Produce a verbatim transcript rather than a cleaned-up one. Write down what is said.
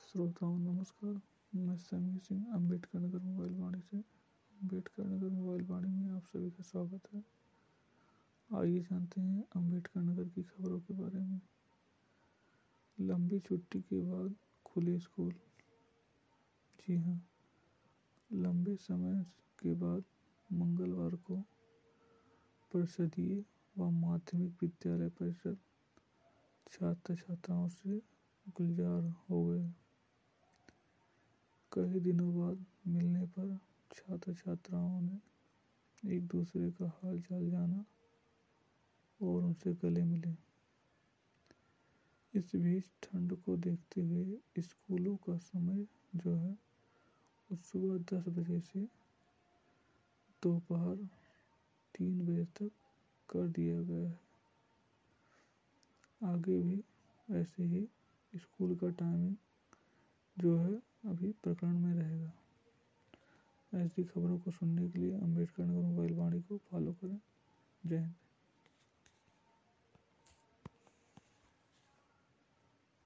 श्रोताओं नमस्कार। मैं समी सिंह अम्बेडकर नगर मोबाइल वाणी से अम्बेडकर नगर मोबाइल वाणी में आप सभी का स्वागत है। आइए जानते हैं अम्बेडकर नगर की खबरों के बारे में। लंबी छुट्टी के बाद खुले स्कूल। जी हाँ, लंबे समय के बाद मंगलवार को परिषदीय व माध्यमिक विद्यालय परिषद छात्र छात्राओं से गुलजार हो गए। कई दिनों बाद मिलने पर छात्र छात्राओं ने एक दूसरे का हाल चाल जाना और उनसे गले मिले। इस बीच ठंड को देखते हुए स्कूलों का समय जो है वो सुबह दस बजे से दोपहर तीन बजे तक कर दिया गया है। आगे भी ऐसे ही स्कूल का टाइमिंग जो है अभी प्रकरण में रहेगा। ऐसी खबरों को सुनने के लिए अम्बेडकर नगर मोबाइल वाणी को फॉलो करें। जय हिंद।